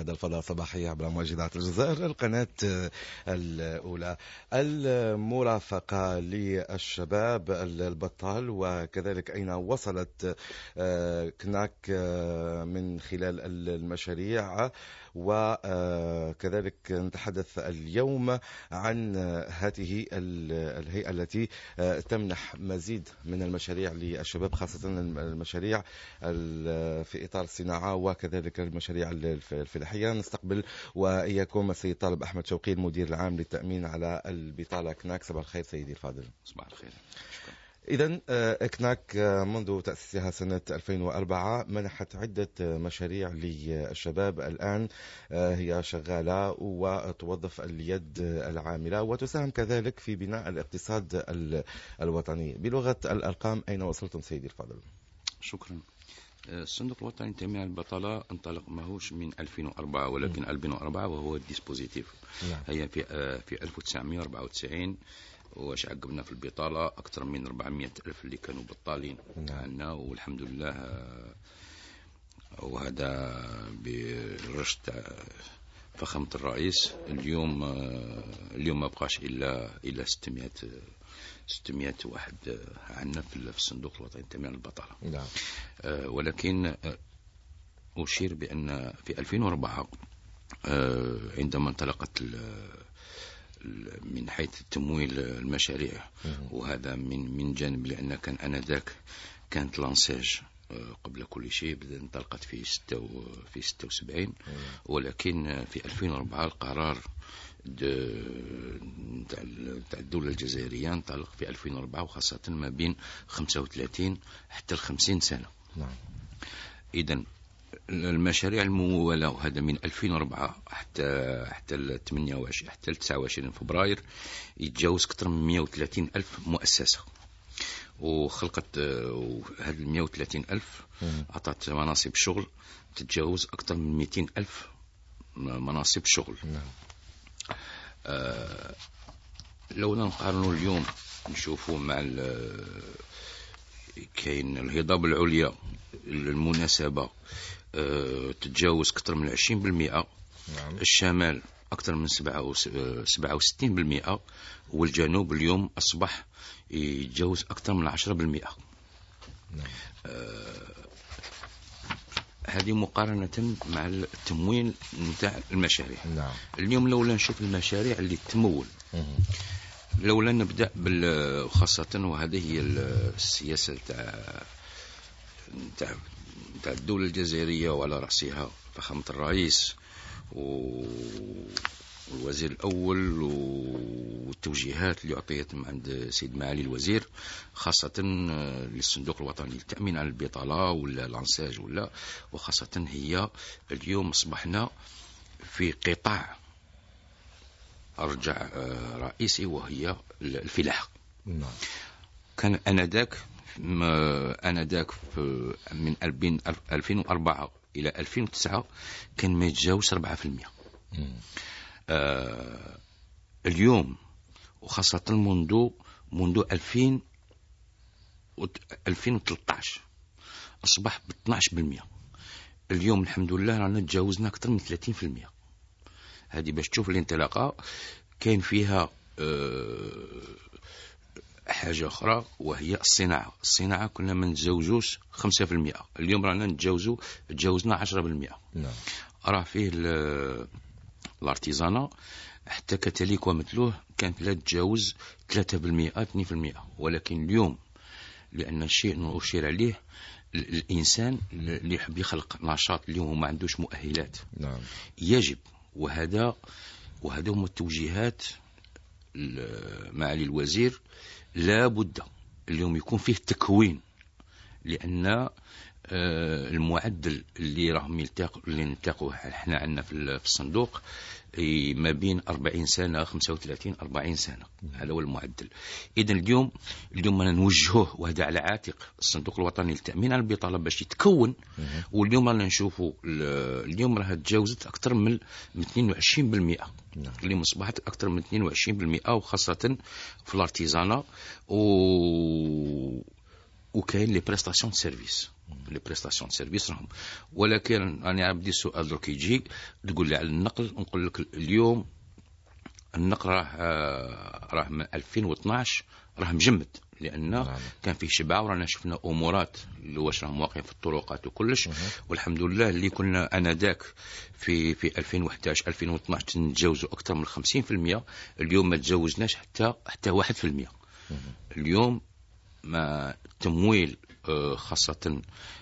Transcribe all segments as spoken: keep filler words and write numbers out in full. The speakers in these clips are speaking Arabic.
هذا الفضاء صباحية عبر موجودات الجزائر القناة الأولى. المرافقة للشباب البطال وكذلك أين وصلت كناك من خلال المشاريع، وكذلك نتحدث اليوم عن هذه الهيئة التي تمنح مزيد من المشاريع للشباب، خاصة المشاريع في إطار الصناعة وكذلك المشاريع الفلاحية. نستقبل وإياكم السيد طالب أحمد شوقي المدير العام للتأمين على البطالة كناك. صباح الخير سيدي الفاضل. صباح الخير. شكرا. إذن كناك منذ تأسيسها سنة ألفين وأربعة منحت عدة مشاريع للشباب. الآن هي شغالة وتوظف اليد العاملة وتساهم كذلك في بناء الاقتصاد الوطني. بلغة الأرقام أين وصلتم سيدي الفاضل؟ شكرا. الصندوق الوطني للتأمين على البطالة انطلق ماهوش من ألفين وأربعة، ولكن م. ألفين وأربعة وهو الديسبوزيتيف. نعم. هي في في ألف وتسعمائة وأربعة وتسعين واش عقبنا في البطالة أكثر من أربعمائة ألف اللي كانوا بطالين. نعم. عنا والحمد لله، وهذا برشد فخامة الرئيس. اليوم اليوم ما بقاش إلا إلا ستمائة ستمائة واحد عندنا في الصندوق الوطني للتأمين على البطالة. نعم. أه ولكن أشير بأن في ألفين وأربعة أه عندما انطلقت من حيث تمويل المشاريع، وهذا من من جانب لأن كان آنذاك كانت لانساج قبل كل شيء بدأت انطلقت في ستة في ستة وسبعين، ولكن في ألفين وأربعة القرار تاع الدولة الجزائرية انطلق في ألفين وأربعة، وخاصة ما بين خمسة وثلاثين حتى خمسين سنة. نعم. إذن المشاريع الممولة وهذا من ألفين وأربعة حتى حتى ثمانية وعشرين حتى تسعة وعشرين فبراير يتجاوز أكثر من مائة وثلاثين ألف مؤسسة، وخلقت هذه مائة وثلاثين ألف أعطت مناصب شغل تتجاوز أكثر من مئتين ألف مناصب شغل. نعم. آه لو نقارنوا اليوم نشوفوا مع كاين الهضاب العليا المناسبة آه تتجاوز أكثر من عشرين بالمئة. نعم. الشمال أكثر من سبعة وستين بالمئة، والجنوب اليوم أصبح يتجاوز أكثر من عشرة بالمئة. نعم. آه هذه مقارنة مع التمويل نتاع المشاريع. نعم. اليوم لولا نشوف المشاريع اللي تمول، لولا نبدأ بال خاصة، وهذه هي السياسة تاع تاع تاع الدولة الجزائرية وعلى رأسها فخامة الرئيس والوزير الأول والتوجيهات اللي أعطيت من عند سيد معالي الوزير، خاصة للصندوق الوطني للتأمين على البطالة ولا لانساج ولا، وخاصة هي اليوم أصبحنا في قطاع أرجع رئيسي وهي الفلاحة. نعم. كان آنذاك آنذاك من ألفين وأربعة إلى ألفين وتسعة كان ما يتجاوز أربعة بالمئة. آه اليوم وخاصة منذ منذ ألفين ألفين وثلاثة عشر أصبح ب اثني عشر بالمئة. اليوم الحمد لله رانا تجاوزنا أكثر من ثلاثين بالمئة. هذه باش تشوف الانطلاقة كاين فيها آه حاجة أخرى وهي الصناعة. الصناعة كنا ما نتجاوزوش خمسة بالمئة، اليوم رانا نتجاوزوا تجاوزنا عشرة بالمئة. نعم. راه فيه الارتيزانا حتى كتاليك ومثلوه كانت لا تتجاوز ثلاثة بالمئة اثنين بالمئة، ولكن اليوم لأن الشيء نشير عليه الإنسان اللي يحب يخلق نشاط اليوم ما عندوش مؤهلات. نعم. يجب، وهذا وهذا هم التوجيهات معالي الوزير، لا بد اليوم يكون فيه تكوين، لأن المعدل اللي راهم يلتقوا اللي نلتقوه احنا عندنا في الصندوق ما بين أربعين سنة خمسة وثلاثين أربعين سنة، هذا هو المعدل. إذن اليوم اليوم أنا نوجهه وهذا على عاتق الصندوق الوطني للتأمين على البطالة باش يتكون. واليوم رانا نشوفوا اليوم راها تجاوزت أكثر من اثنين وعشرين بالمئة. اليوم أصبحت أكثر من اثنين وعشرين بالمئة، وخاصة في الارتيزانا و وكاين لي بريستاسيون سيرفيس. لي بريستاسيون سيرفيس راهم، ولكن انا عندي سؤال درك يجي تقول لي على النقل، نقول لك اليوم النقل راه راه من ألفين واثناش راه مجمد، لان نعم. كان فيه شبع، ورانا شفنا امورات اللي واش راهم واقعين في الطرقات وكلش. والحمد لله اللي كنا انا ذاك في في ألفين وإحداش ألفين واثناش تنتجاوزوا اكثر من خمسين بالمئة، اليوم ما تجاوزناش حتى حتى واحد بالمئة. اليوم ما تمويل خاصه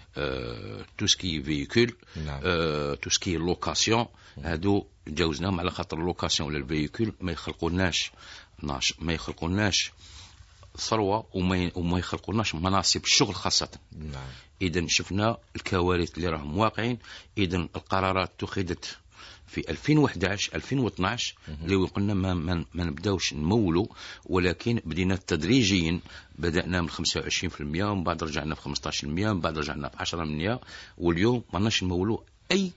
توسكي فيكول توسكي لوكاسيون هادو تجاوزناهم، على خاطر اللوكاسيون ولا الفيكول ما يخلقوناش ما يخلقوناش ثروة وما وما يخلقوناش مناصب الشغل خاصة. نعم. إذن شفنا الكوارث اللي راهم واقعين. إذن القرارات اتخذت في ألفين وإحداش ألفين واثناش اللي قلنا ما, ما, ما نبداوش نمولوا، ولكن بدينا تدريجيا. بدأنا من خمسة وعشرين بالمئة، ومن بعد رجعنا في خمسة عشر بالمئة، من بعد رجعنا في عشرة بالمئة، واليوم ما ناش نمولوا أي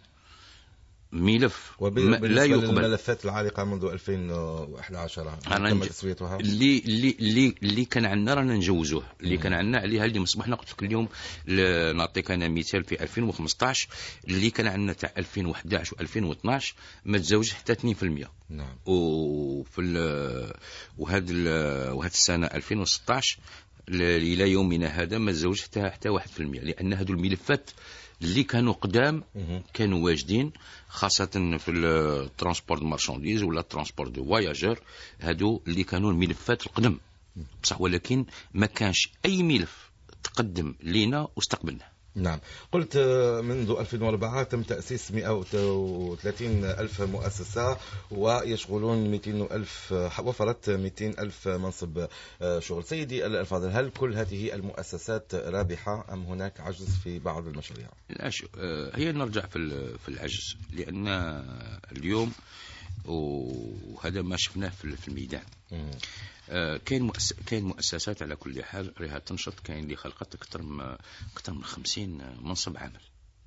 ملف لا يقبل. الملفات العالقة منذ ألفين وإحدى عشر تم تسويتها. اللي اللي اللي اللي كان عندنا رانا نجوزوه، اللي كان عندنا عليها اللي مصبحنا. قلت لك اليوم نعطيك انا مثال في ألفين وخمسطاش اللي كان عندنا تاع ألفين وإحداش وألفين واثناش ما تزوجش حتى اثنين بالمئة. نعم. وفي وهذا وهذه السنة ألفين وستطاش الى يومنا هذا ما تزوجش حتى حتى واحد بالمئة، لان هذو الملفات اللي كانوا قدام كانوا واجدين، خاصة في الترانسبورت مارشانديز ولا الترانسبورت دو فواياجور. هادو اللي كانوا الملفات القدم بصح، ولكن ما كانش أي ملف تقدم لينا واستقبلنا. نعم. قلت منذ ألفين وأربعة تم تأسيس مئة وثلاثين ألف مؤسسة ويشغلون مئتين ألف، وفرت مئتين ألف منصب شغل. سيدي الفاضل، هل كل هذه المؤسسات رابحة أم هناك عجز في بعض المشاريع؟ لا، هي نرجع في العجز، لأن اليوم وهذا ما شفناه في الميدان. كاين مؤس... كاين مؤسسات على كل حال راها تنشط، كاين اللي خلقت اكثر من اكثر من خمسين منصب عمل.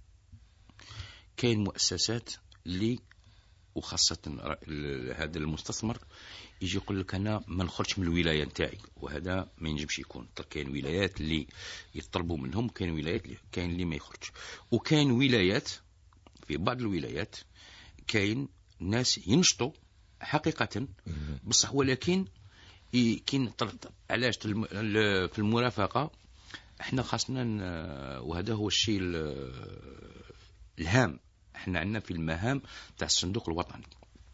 كاين مؤسسات اللي وخاصة هذا المستثمر يجي يقول لك انا ما نخرجش من الولايه نتاعي، وهذا ما ينجمش يكون. كاين ولايات اللي يطلبوا منهم، كاين ولايات اللي كاين اللي ما يخرج، وكاين ولايات في بعض الولايات كاين ناس ينشطوا حقيقة بصح، ولكن كاين علاش في المرافقة احنا خاصنا، وهذا هو الشيء الهام. احنا عندنا في المهام تاع الصندوق الوطني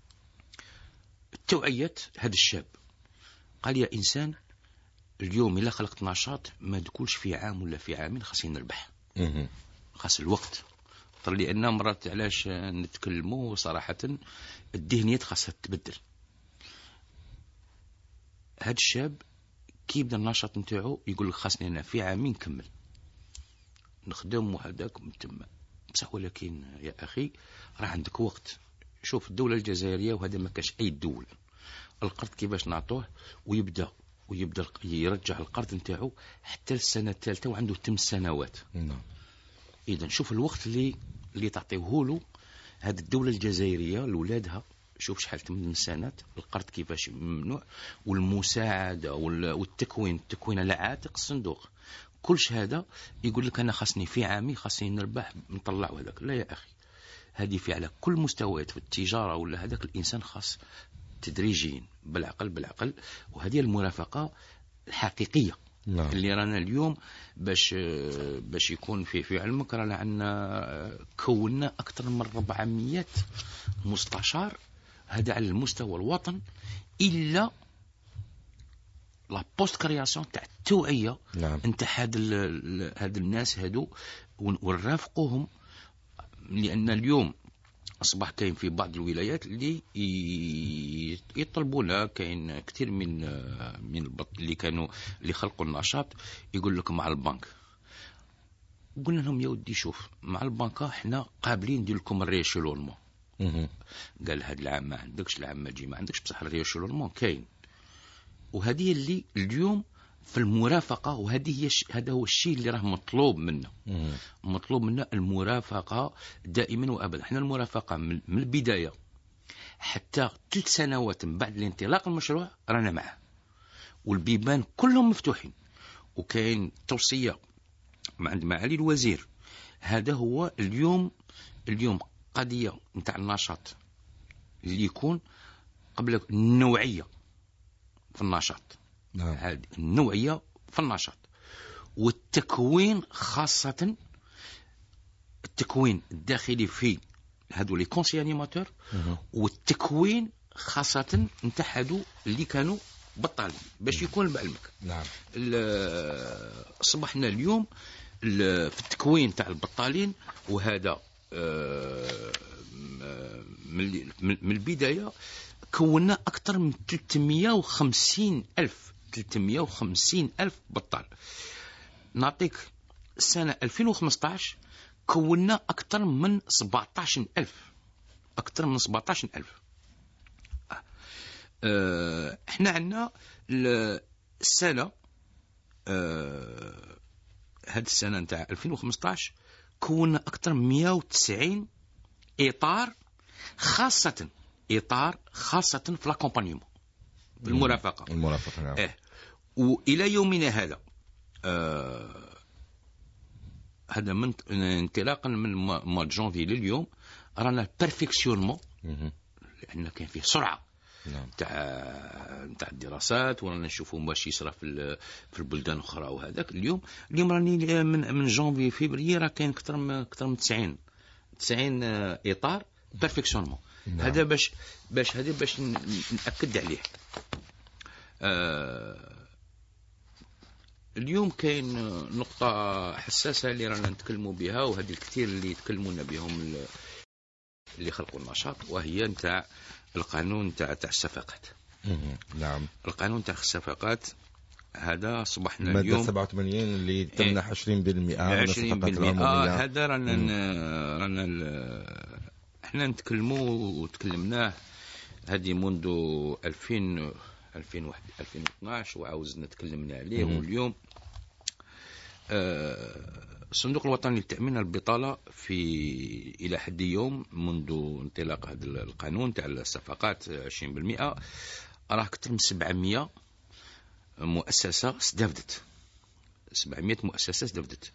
التوعية. هذا الشاب قال يا إنسان اليوم إلا خلقت نشاط ما تقولش في عام ولا في عامين خاصين نربح، خاص الوقت. لأن مرات علاش نتكلموا صراحة الذهنيات خاصها تتبدل. هذا الشاب كي يبدا النشاط نتاعو يقول لك خاصني أنا في عامين نكمل نخدم وهذاك متم بصح، ولكن يا أخي راه عندك وقت. شوف الدولة الجزائرية وهذا ما كاش أي دولة، القرض كيفاش نعطوه ويبدا ويبدا يرجع القرض نتاعو حتى السنة الثالثة وعنده تم سنوات. نعم. إذا شوف الوقت اللي اللي تعطيه له هذه الدولة الجزائرية لولادها. شوف شحال من سنوات القرض كيفاش ممنوع، والمساعدة والتكوين التكوين على عاتق الصندوق. كلش هذا يقول لك أنا خاصني في عامي خاصني نربح نطلع هذاك. لا يا أخي، هذه في على كل مستويات في التجارة ولا هذاك الإنسان خاص تدريجيا بالعقل بالعقل. وهذه المرافقة الحقيقية. نعم. اللي رانا اليوم باش باش يكون في في علمك رانا عندنا كوننا أكثر من أربعمية مستشار، هذا على المستوى الوطن، إلا لا بوست كرياسيون تاع التوعية. نعم. انت هاد هاد الناس هادو ونرافقوهم، لأن اليوم أصبح كاين في بعض الولايات اللي يطلبونا. كاين كثير من من اللي كانوا اللي خلقوا النشاط يقول لك مع البنك. قلنا لهم يا ودي شوف مع البنك احنا قابلين ندير لكم الريشلونمون. قال هذا العام ما عندكش، العام ما تجي ما عندكش، بصح الريشلونمون كاين. وهذه اللي اليوم في المرافقة، وهذه هي هذا هو الشيء اللي راه مطلوب منا. مطلوب منا المرافقة دائما وأبدا. احنا المرافقة من البداية حتى ثلاث سنوات من بعد الانطلاق المشروع رانا معه، والبيبان كلهم مفتوحين. وكاين توصية عند معالي الوزير. هذا هو اليوم اليوم قضية نتاع النشاط اللي يكون قبل النوعية في النشاط. نعم. هذه النوعية في النشاط والتكوين، خاصة التكوين الداخلي في هادو لي كونسي انيماتور، والتكوين خاصة نتاع هادو اللي كانوا بطالين باش يكون بعلمك. نعم. صبحنا اليوم في التكوين تاع البطالين، وهذا من البداية كونا أكثر من ثلاثمائة وخمسين ألف ثلاثمائة وخمسين ألف بطال. نعطيك سنة ألفين وخمسة عشر كونا أكثر من سبعة عشر ألف أكثر من سبعة عشر ألف. أه احنا عندنا السنة أه هذه السنة نتاع ألفين وخمسة عشر كونا أكثر من مئة وتسعين إطار، خاصة إطار خاصة في لاكومبانيومون، في المرافقة. المرافقة نعم. اه وإلى يومنا هذا آه هذا من انطلاقا من موا جونفي لليوم رانا البرفكسيونمون، لأن كان فيه سرعة تاع تاع الدراسات، ورانا نشوفوا واش يصرى في في البلدان الاخرى. وهذاك اليوم اليوم راني من من جونفي فيفري راه كاين اكثر من اكثر من تسعين تسعين اطار بيرفكسيونمون. هذا باش باش هذا باش ناكد عليه. آه اليوم كاين نقطة حساسة اللي رانا نتكلموا بها، وهذه الكثير اللي يتكلمون بهم اللي خلقوا النشاط، وهي نتاع القانون نتاع تاع الصفقات. نعم. القانون تاع الصفقات هذا صبحنا المادة اليوم سبعة وثمانين اللي تمنح عشرين بالمئة من الصفقات العمومية. هذا رانا رانا احنا نتكلموا وتكلمناه هذه منذ ألفين ألفين وواحد ألفين واثناش وعاوزنا تكلمنا عليه. واليوم الصندوق الوطني للتأمين البطالة في إلى حد يوم منذ انطلاق هذا القانون تاع الصفقات عشرين بالمئة راه أكثر من سبعمائة مؤسسة استفدت. سبعمائة مؤسسة استفدت.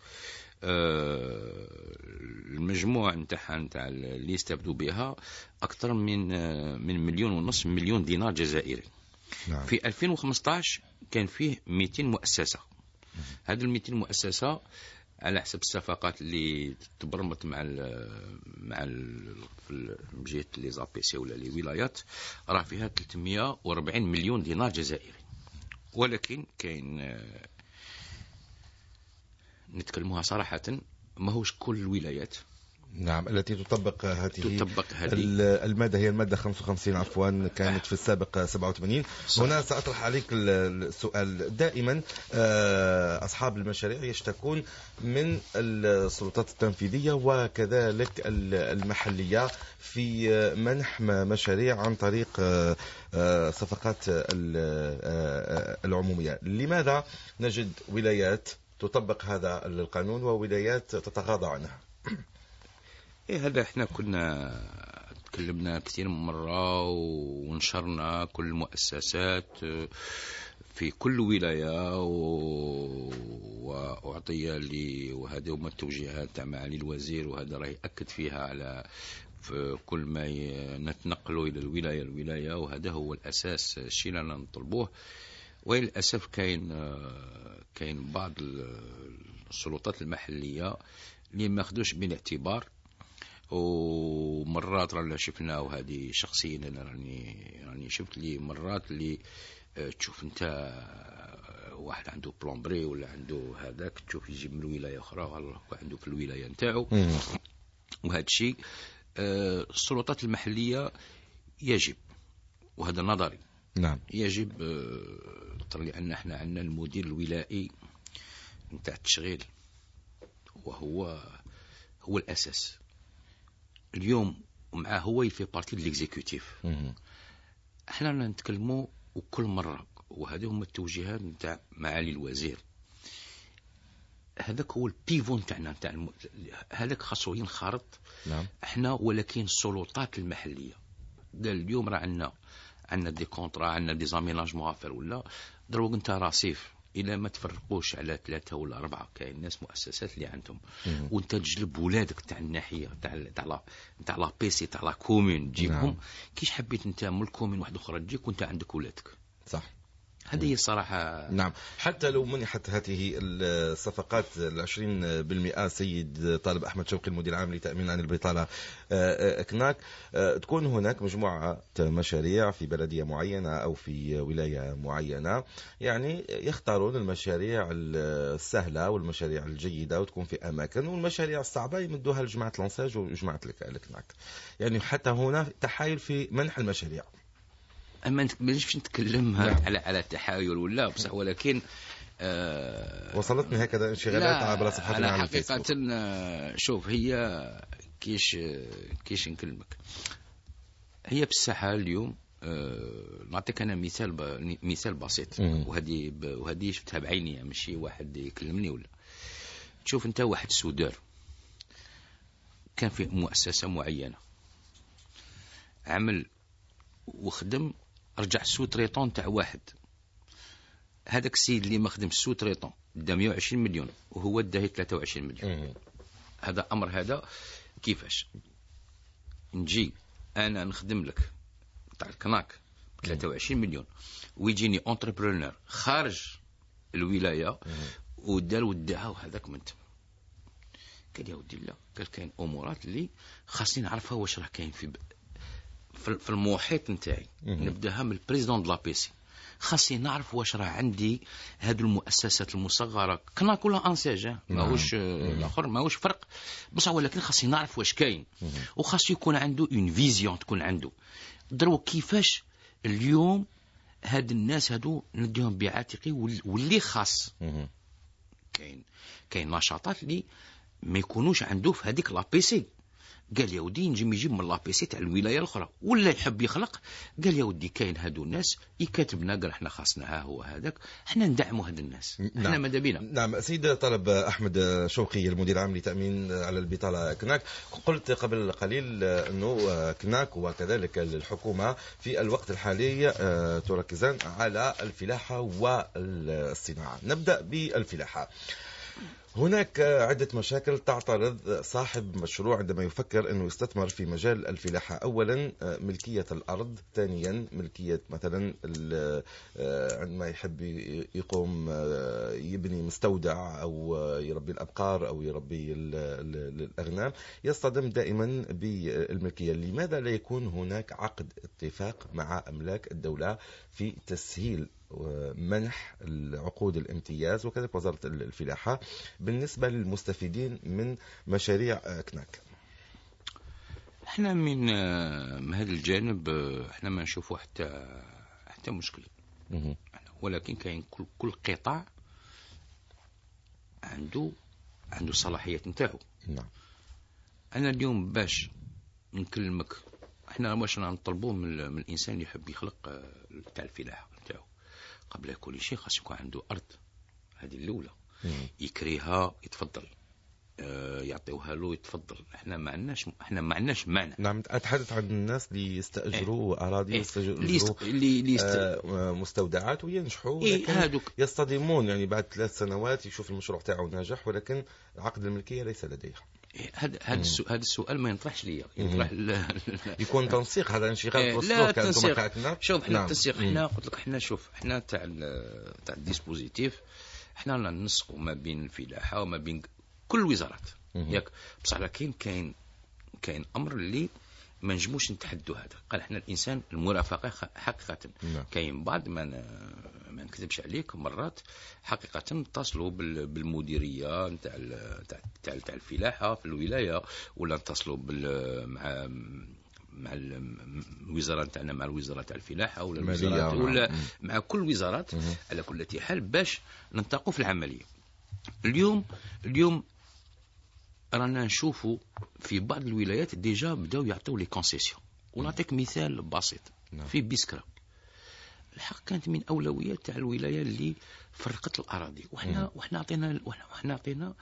المجموع نتاعها نتاع اللي استفدوا بها أكثر من من مليون ونصف مليون دينار جزائري. نعم. في ألفين وخمسة عشر كان فيه مئتين مؤسسة. هذه المئتين مؤسسة على حسب الصفقات اللي تبرمت مع ال مع ال في جهة لي زابيسي ولا لي ولايات راه فيها ثلاثمائة وأربعين مليون دينار جزائري. ولكن كاين نتكلموها صراحة ماهوش كل الولايات نعم التي تطبق هذه تطبق هذه المادة. هي المادة خمسة وخمسين عفوا، كانت في السابق سبعة وثمانين. هنا سأطرح عليك السؤال. دائما أصحاب المشاريع يشتكون من السلطات التنفيذية وكذلك المحلية في منح مشاريع عن طريق صفقات العمومية. لماذا نجد ولايات تطبق هذا القانون وولايات تتغاضى عنها؟ إيه هذا إحنا كنا تكلمنا كثير من مرة ونشرنا كل المؤسسات في كل ولاية، وأعطي لي وهذه هم التوجيهات تاع معالي الوزير، وهذا راه يأكد فيها على في كل ما نتنقلوا إلى الولاية الولاية، وهذا هو الأساس الشيء اللي نطلبوه. وللأسف كاين كاين بعض السلطات المحلية اللي ما خدوش بالاعتبار، ومرات رانا شفنا، وهذه شخصيا انا راني راني شفت لي مرات اللي تشوف انت واحد عنده بلومبري ولا عنده هذاك تشوف يجي من ولايه اخرى وعنده في الولايه نتاعو. وهذا الشيء السلطات المحليه يجب، وهذا نظري، نعم يجب لان احنا عندنا المدير الولائي نتاع التشغيل وهو هو الاساس اليوم، ومعاه هو يفي بارتي ليكزيكوتيف. احنا نتكلموا وكل مره، وهذه هم التوجيهات نتاع معالي الوزير. هذاك هو البيفون نتاعنا نتاع الم... هذاك خاصو ينخرط. نعم. احنا ولكن السلطات المحليه قال اليوم راه عندنا عندنا دي كونطرا، عندنا دي زاميناجمون افير، ولا دروك انت رصيف الى ما تفرقوش على ثلاثه ولا اربعه، كاين ناس مؤسسات اللي عندهم، وانت تجلب ولادك تاع الناحيه تاع تاع تاع لا بيسي تاع لا كومين تجيبهم. نعم. كيش حبيت انت من الكومين واحده اخرى تجيك وانت عندك ولادك؟ صح. هذه هي الصراحة. نعم. حتى لو منحت هذه الصفقات العشرين بالمئة سيد طالب أحمد شوقي المدير العام لتأمين عن البطالة كناك، تكون هناك مجموعة مشاريع في بلدية معينة أو في ولاية معينة، يعني يختارون المشاريع السهلة والمشاريع الجيدة وتكون في أماكن، والمشاريع الصعبة يمدوها لجماعة لانساج وجماعة الكناك. يعني حتى هنا تحايل في منح المشاريع. أما مانيش نتكلم على على تحايل ولا بصح، ولكن آه وصلتني هكذا انشغالات على صفحتنا على الفيسبوك. حقيقة شوف، هي كيش كيش نكلمك، هي بصحة اليوم. آه نعطيك أنا مثال ب... مثال بسيط، وهذه ب... وهذه شفتها بعيني، ماشي واحد يكلمني ولا. تشوف أنت واحد سودار كان في مؤسسة معينة، عمل وخدم، رجع سو تريطون تاع واحد. هذاك السيد اللي مخدم سو تريطون دا مئة وعشرين مليون وهو داه ثلاثة وعشرين مليون. هذا أمر، هذا كيفاش نجي أنا نخدم لك تاع الكناك ثلاثة وعشرين مليون، ويجيني انتربرونور خارج الولاية ودار وداها وهذاك من تم. قال يا ودي لا، قال كاين أمورات اللي خاصني نعرفها واش راه كاين في ب... في المحيط نتاعي. نبداها من البريزيدون دو لا بي سي، خاصني نعرف واش راه عندي هذه المؤسسات المصغره كنا كلها انساج، ماهوش الاخر ماهوش فرق بصح، ولكن خاصني نعرف واش كاين، وخاص يكون عنده اون فيزيون، تكون عنده دروا كيفاش اليوم هاد الناس هادو نديهم بعاتقي واللي خاص. كاين كاين نشاطات اللي ما يكونوش عنده في هذيك لا بي سي. قال يا ودي نجي يجيب من لابيسي تاع الولايه الاخرى، ولا يحب يخلق. قال يا ودي كاين هادو الناس يكاتبنا، قال احنا خاصنا ها هو هذاك، احنا ندعموا هاد الناس. نعم. احنا ماذا بينا. نعم. سيد طلب احمد شوقي المدير العام لتامين على البطاله كناك، قلت قبل قليل انه كناك وكذلك الحكومه في الوقت الحالي تركزان على الفلاحه والصناعه. نبدا بالفلاحه. هناك عدة مشاكل تعترض صاحب مشروع عندما يفكر أنه يستثمر في مجال الفلاحة. أولا ملكية الأرض، ثانيا ملكية مثلا عندما يحب يقوم يبني مستودع أو يربي الأبقار أو يربي الأغنام، يصطدم دائما بالملكية. لماذا لا يكون هناك عقد اتفاق مع أملاك الدولة في تسهيل منح العقود الامتياز وكذلك وزارة الفلاحة بالنسبة للمستفيدين من مشاريع كناك؟ احنا من هذا الجانب احنا ما نشوفوا حتى حتى مشكلة، ولكن كاين كل كل قطاع عنده عنده صلاحيات نتاعو. نعم. انا اليوم باش نكلمك، احنا واش نطلبوه من, من الانسان اللي يحب يخلق تاع الفلاحة نتاعو، قبل كل شيء خاص يكون عنده أرض. هذه الأولى. يكريها يتفضل، آه يعطيوها له يتفضل. احنا ما عندناش احنا ما عندناش مانع. نعم. أتحدث عن الناس اللي يستأجروا إيه. أراضي، يستأجروا اللي اللي يست... آه مستودعات وينجحوا، إيه هادوك يصطدمون يعني بعد ثلاث سنوات يشوف المشروع تاعه ناجح ولكن عقد الملكية ليس لديه. هذا هذا السؤال هذا السؤال ما ينطرحش ليا، ينطرح يكون تنسيق. هذا انشغال في لا تنسيق. شوف احنا نعم. التنسيق احنا قلت لك احنا شوف احنا تاع تاع الديسبوزيتيف احنا ننسقوا ما بين الفلاحه وما بين كل وزارات ياك، بصح لكن كاين كاين امر اللي ما نجموش نتحدوا. هذا قال احنا الانسان المرافقه حقيقه. نعم. كاين بعض ما ما نكذبش عليك مرات حقيقه نتصلوا بالمديريه نتاع تاع تاع الفلاحه في الولايه، ولا نتصلوا مع مع الوزاره نتاعنا مع الوزاره تاع الفلاحه ولا الوزارات ولا مع كل وزارات على كل حال باش ننطقوا في العمليه. اليوم اليوم رانا نشوفوا في بعض الولايات ديجا بداو يعطيو لي كونسيسيون. ونعطيك مثال بسيط في بيسكرا. الحق كانت من اولويات تاع الولايه اللي فرقت الاراضي، وحنا وحنا عطينا وحنا عطينا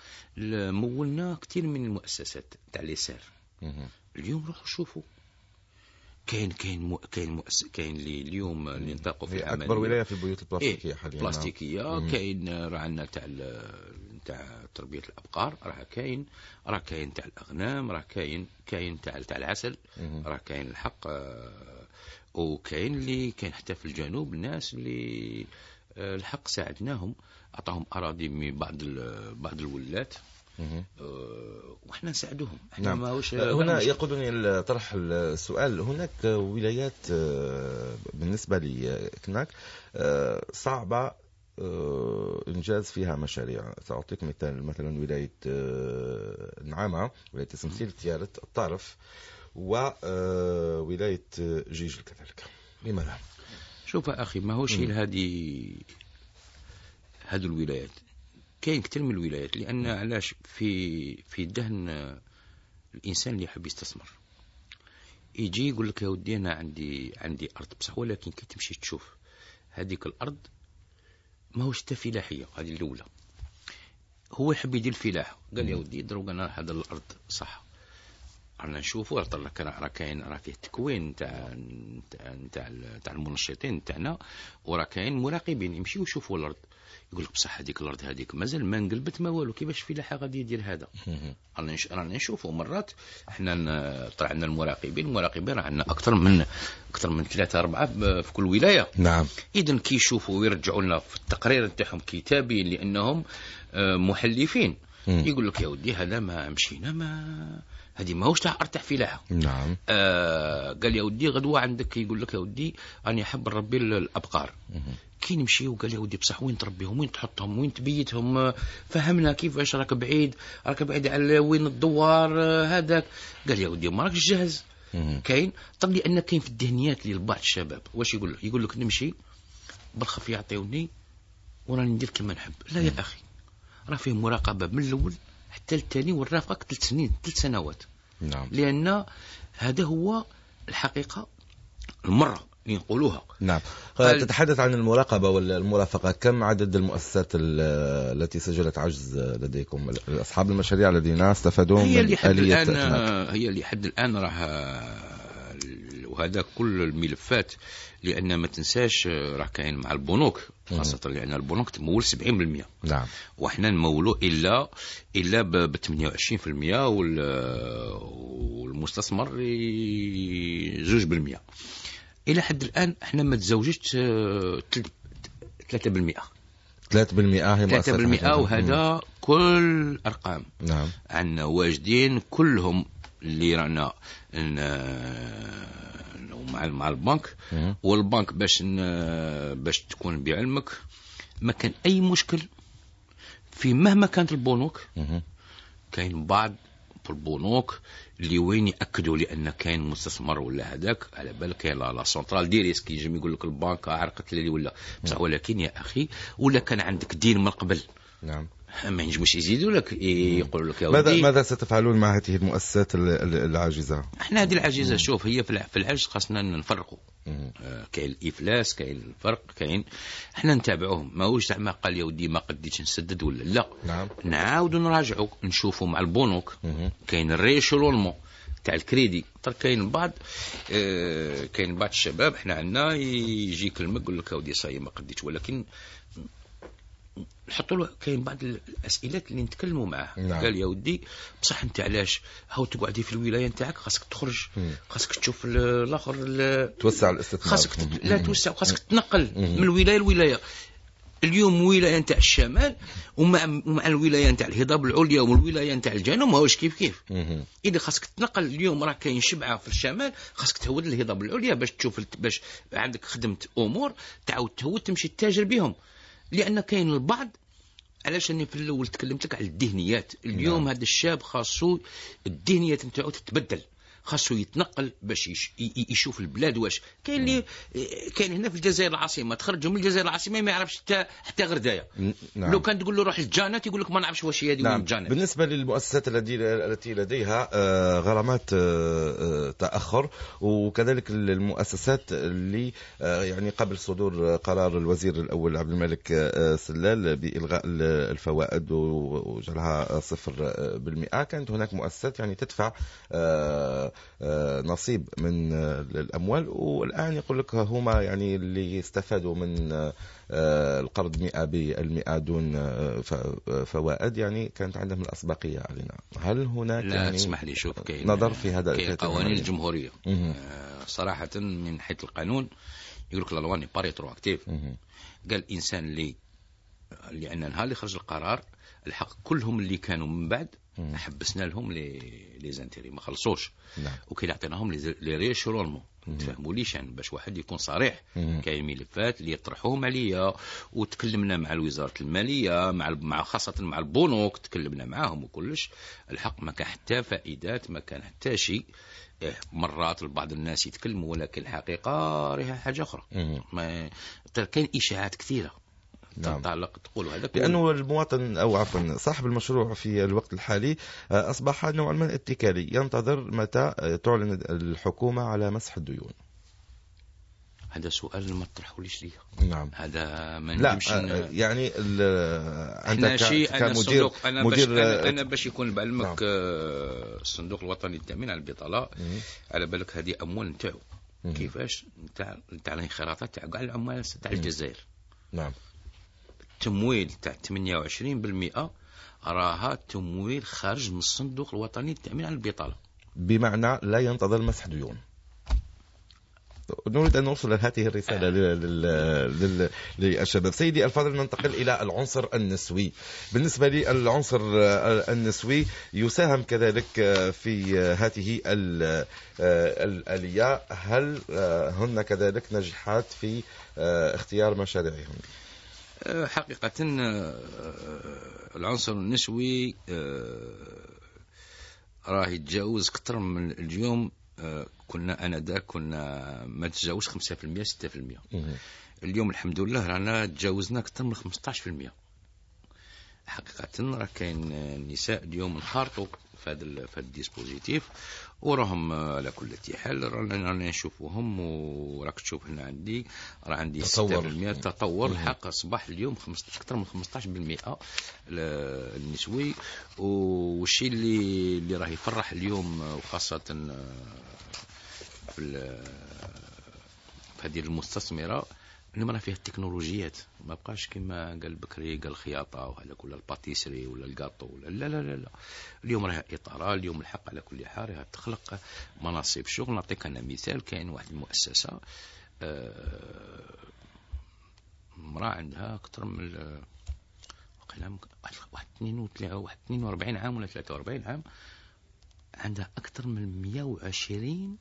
مولنا كثير من المؤسسات تاع ليسار. اليوم روحوا شوفوا كاين كاين كاين مؤسس كاين اللي اليوم اللي نطاقوا في العمليه اكبر ولايه في البيوت البلاستيكيه إيه حاليا. بلاستيكيه. كاين راه عندنا تاع تاع تربيه الابقار، راه كاين راه كاين تاع الاغنام، راه كاين كاين تاع تاع العسل، راه كاين الحق. وكاين اللي كاين حتى في الجنوب الناس اللي الحق ساعدناهم، اعطاهم اراضي من بعض بعض الولات وإحنا نساعدهم. إحنا نعم. ماهوش هنا يقودني طرح السؤال، هناك ولايات بالنسبة لي كناك صعبة إنجاز فيها مشاريع. سأعطيك مثال، مثلا ولاية النعامة، ولاية تسمسيل، تيارة الطرف، وولاية جيجل كذلك. لماذا؟ شوف أخي، ماهوش هذه هذه الولايات، كاين كثير من الولايات. لأن علاش في في دهن الإنسان اللي يحب يستثمر يجي يقول لك يا ودي أنا عندي عندي أرض بصح، ولكن كي تمشي تشوف هذيك الأرض ماهوش تا فلاحية. هذه الأولى، هو يحب يدير الفلاحة، قال يا ودي دروك أنا هذا الأرض صح رانا نشوفوا راه كاين راه فيه تكوين تاع تاع تاع المنشطين تاعنا، وراه كاين مراقبين يمشيو يشوفوا الأرض، يقول لك بصح هذيك الارض هذيك مازال ما انقلبت ما والو، كيفاش فلاحه غادي يدير هذا؟ رانا رانا نشوفوا مرات احنا طلع عندنا المراقبين المراقبين راه عندنا اكثر من اكثر من ثلاثة أربعة في كل ولايه. نعم. اذا كي يشوفوا ويرجعوا لنا في التقرير تاعهم كتابي لانهم محلفين، يقول لك يا ودي هذا ما مشينا، ما هذه ماهوش تاع ارض تاع فلاحه. نعم. آه قال يا ودي غدوه عندك، يقول لك يا ودي انا حاب نربي الابقار. كي نمشي وقال يا ودي بصح وين تربيهم، وين تحطهم، وين تبيتهم، فهمنا كيفاش، راك بعيد راك بعيد على وين الدوار هذاك. قال يا ودي ما راكش جاهز. كاين طب لان كاين في الذهنيات لبعض الشباب واش يقول لك، يقول لك نمشي بالخف يعطيوني وراني ندير كما نحب. لا يا اخي، راه فيه مراقبه من الاول حتى الثاني، والرافقك ثلاث سنين ثلاث سنوات. نعم. لان هذا هو الحقيقه المره اللي نقولوها. نعم. تتحدث عن المراقبة والمرافقة، كم عدد المؤسسات التي سجلت عجز لديكم، أصحاب المشاريع الذين استفادوا من آلية الآن هناك؟ هي اللي حد الآن راه، وهذا كل الملفات، لأن ما تنساش راه كاين مع البنوك خاصة، لأن البنوك تمول سبعين بالمئة. نعم. وإحنا نمولوا إلا إلا ب ثمانية وعشرين بالمئة، والمستثمر زوج بالمئة. إلى حد الآن إحنا ما تزوجت ثلاثة بالمئة. ثلاثة بالمئة هي ثلاثة بالمئة، وهذا كل أرقام. نعم. عندنا واجدين كلهم اللي رانا مع مع البنك. مم. والبنك باش باش تكون بعلمك ما كان أي مشكل في مهما كانت البنوك. مم. كاين بعض في البنوك اللي وين ياكدوا لان كاين مستثمر ولا هذاك، على بالك كاين لا سنترال دي ريسك يجي يقول لك البنك عرقت لي ولا بصح، ولكن يا اخي ولا كان عندك دين من قبل. نعم. ما ينجموش يزيدوا لك يقولوا لك يا ماذا ودي ماذا ستفعلون مع هذه المؤسسات العاجزة؟ احنا هذه العاجزة، شوف هي في العجز خاصنا نفرقوا. آه كاين الافلاس، كاين الفرق، كاين احنا نتابعوهم. ماهوش زعما قال يا ودي ما قديتش نسدد ولا لا. نعم. نعاودوا نراجعوا نشوفوا مع البنوك. كاين الريشولونمون تاع الكريدي، ترى كاين بعض آه كاين بعض الشباب احنا عندنا يجي يكلمك يقول لك يا ودي صاي ما قديتش، ولكن نحطوا له كاين بعض الاسئلات اللي نتكلموا معاه. نعم. قال يا ودي بصح انت علاش هاو تقعدي في الولايه نتاعك، خاصك تخرج، خاصك تشوف الاخر، توسع الاستثمار، خاصك تت... لا توسع، خاصك تنقل من الولايه للولايه. اليوم ولايه نتاع الشمال ومع مع الولايه نتاع الهضاب العليا والولايه نتاع الجنوب ماهوش كيف كيف. اذا خاصك تنقل، اليوم راه كاين شبعه في الشمال، خاصك تهود الهضاب العليا باش تشوف باش عندك خدمه امور تعاود تهود تمشي تتاجر بهم. لان كاين البعض، علاش اني في الاول تكلمت لك على الذهنيات. اليوم هذا الشاب خاصو الذهنيات نتاعو تتبدل، خاصو يتنقل باش يش... يشوف البلاد واش كاين. اللي كاين هنا في الجزائر العاصمه، تخرجوا من الجزائر العاصمه ما يعرفش حتى حتى غردايه. نعم. لو كان تقول له روح الجانات يقول لك ما نعرفش واش هي هذه. نعم. الجانات. بالنسبه للمؤسسات التي لديها غرامات تاخر، وكذلك المؤسسات اللي يعني قبل صدور قرار الوزير الاول عبد الملك سلال بالغاء الفوائد وجعلها صفر بالمئة، كانت هناك مؤسسات يعني تدفع نصيب من الأموال، والآن يقول لك هما يعني اللي استفادوا من القرض مئة بالمئة دون فوائد، يعني كانت عندهم الأسبقية علينا. هل هناك لا يعني تسمح لي، شوف كاين نظر في هذا كاين قوانين الجمهورية صراحة من حيث القانون يقول لك لا لوا ني با ريتروأكتيف. قال الإنسان اللي لأن نهار اللي خرج القرار الحق كلهم اللي كانوا من بعد حبسنا لهم لي لي زانتيري ما خلصوش. نعم. وكي عطيناهم لي ريشورونمون. تفهموا ليش يعني باش واحد يكون صريح. كاين ملفات اللي يطرحوهم عليا وتكلمنا مع الوزارة المالية مع مع خاصة مع البنوك، تكلمنا معاهم وكلش. الحق ما كان حتى فائدات، ما كان حتى شيء. مرات البعض الناس يتكلموا ولكن الحقيقة راها حاجة أخرى. ما كاين إشاعات كثيرة تتعلق تقول هذا، لأنه المواطن أو عفوا صاحب المشروع في الوقت الحالي أصبح نوعا ما اتكالي، ينتظر متى تعلن الحكومة على مسح الديون. هذا سؤال ما تطرحوليش ليه. نعم. هذا ما لا نجمش يعني أنت كمدير أنا مدير أنا, أنا باش يكون بعلمك. نعم. الصندوق الوطني للتأمين على البطالة على بالك هذه أموال نتاعو كيفاش نتاع نتاع الانخراطات تاع كاع العمال تاع الجزائر. نعم. التمويل تاع ثمانية وعشرين بالمئة راها تمويل خارج من الصندوق الوطني للتأمين على البطالة، بمعنى لا ينتظر مسح ديون. نريد أن نوصل هذه الرسالة للشباب. سيدي الفاضل، ننتقل إلى العنصر النسوي. بالنسبة لي العنصر النسوي يساهم كذلك في هذه الآلية. هل هن كذلك نجحات في اختيار مشاريعهم؟ حقيقة العنصر النسوي راه يتجاوز أكثر من اليوم. كنا أنا دا كنا ما تجاوز خمسة في المئة ستة في المئة. اليوم الحمد لله رانا تجاوزنا أكثر من خمسة عشر في المئة. حقيقة راه كاين النساء اليوم انخرطوا في هذا في هذا الديسبوزيتيف وراهم على كل حال رانا نشوفوهم. وراك تشوف هنا عندي راه عندي ستة في المئة تطور. الحق أصبح اليوم أكثر من خمسة عشر بالمئة النسوي. والشيء اللي اللي راه يفرح اليوم وخاصة في هذه المستثمرة اللي راه فيها التكنولوجيات. ما بقاش كما قال بكري قال الخياطة وهذا كل الباتيسري ولا الجاتو ولا لا لا لا لا. اليوم راه إطارة. اليوم الحق على كل حال راه تخلق مناصب شغل. نعطيك أنا مثال. كاين واحد المؤسسة امرأة عندها أكثر من واحد اثنين وأربعين عام ولا ثلاثة وأربعين عام، عندها أكثر من مئة وعشرين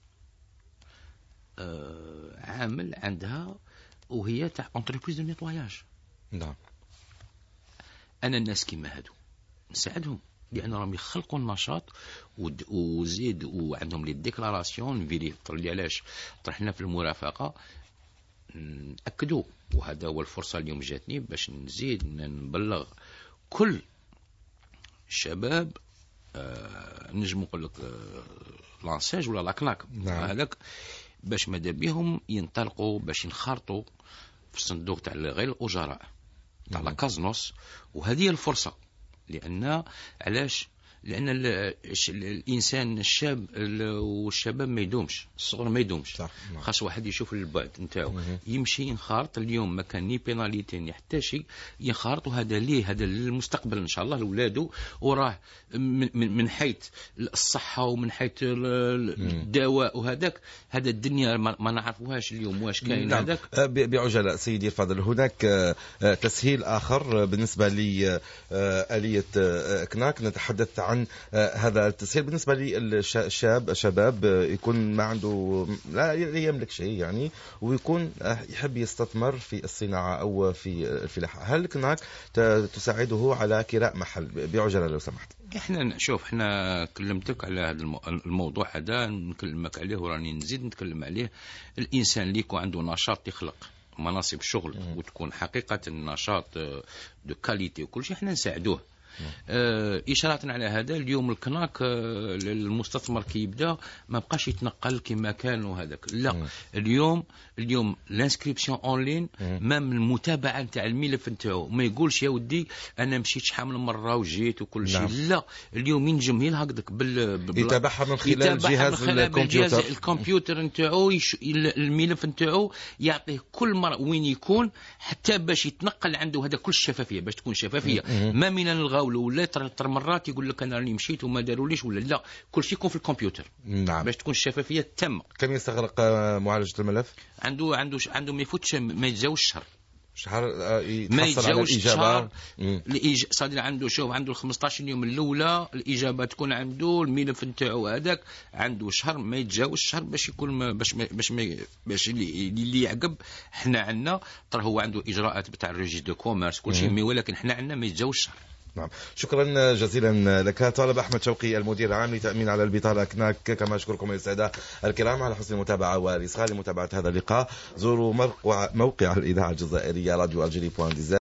عامل عندها، وهي تاع انتربريز دو نيتواياج. نعم. أنا الناس كيما هادو نساعدهم لأن راهم يخلقوا النشاط وزيد وعندهم لي ديكلاراسيون فيري. اللي علاش طرحنا في المرافقة نأكدوا، وهذا هو الفرصة اليوم جاتني باش نزيد نبلغ كل الشباب. آه نجم نقول لك آه لانساج ولا لاكناك. نعم. هذاك باش ماذا بهم ينطلقوا باش ينخرطوا في الصندوق تاع غير الأجراء تاع لا كازنوس. وهذه الفرصة. لأن علاش؟ لأن الإنسان الشاب والشباب ما يدومش، الصغر ما يدومش. خاص واحد يشوف البعد نتاعو يمشي ينخرط. اليوم ما كان ني بيناليتي ني حتى شيء، ينخرط. وهذا ليه هذا للمستقبل إن شاء الله لأولاده. وراه من, من حيث الصحة ومن حيث الدواء وهذاك هذا الدنيا ما نعرفوهاش اليوم واش كاين. هذاك بعجلة سيدي الفاضل. هناك تسهيل آخر بالنسبة لآلية كناك. نتحدث عن هذا التسهيل بالنسبة للشاب شباب يكون ما عنده لا يملك شيء يعني، ويكون يحب يستثمر في الصناعة أو في الفلاحة. هل كناك تساعده على كراء محل؟ بعجلة لو سمحت. احنا نشوف احنا كلمتك على هذا الموضوع هذا نكلمك عليه وراني نزيد نتكلم عليه. الإنسان اللي يكون عنده نشاط يخلق مناصب شغل وتكون حقيقة النشاط دو كاليتي وكل شيء احنا نساعدوه. آه إشارة على هذا اليوم الكناك آه المستثمر كي يبدا ما بقاش يتنقل كما كان وهذاك لا م. اليوم اليوم لانسكريبسيون اون لين مام المتابعه نتاع الملف نتاعو ما يقولش يا ودي انا مشيت شحال من مره وجيت وكل شيء. نعم. لا اليوم ينجم يل هكذاك بال يتابعها من خلال جهاز الكمبيوتر الكمبيوتر نتاعو يش... الملف نتاعو يعطيه كل مره وين يكون حتى باش يتنقل عنده هذا كل الشفافيه باش تكون شفافيه. م. ما من نلغاو ولا ترى مرات يقول لك انا راني مشيت وما داروليش ولا لا كل شيء يكون في الكمبيوتر. نعم. باش تكون الشفافيه تامه. كم يستغرق معالجه الملف؟ عنده عنده عنده ما يفوتش ما يتجاوزش شهر. شهر ما يتجاوزش شهر. الإج... صادر عنده شوف عنده خمسطاش يوم الاولى الاجابه تكون عنده الملف نتاعو هذاك عنده شهر ما يتجاوزش شهر باش يكون ما باش ما باش ما باش اللي, اللي يعقب حنا عندنا ترى هو عنده اجراءات بتاع الريجيستر دو كوميرس كل شيء ولكن حنا عندنا ما يتجاوزش شهر. نعم شكرا جزيلا لك. طالب أحمد شوقي المدير العام لتأمين على البطالة كناك كما أشكركم السادة الكرام على حسن المتابعة والإصغاء لمتابعة هذا اللقاء. زوروا موقع, موقع الإذاعة الجزائرية راديو ألجيري.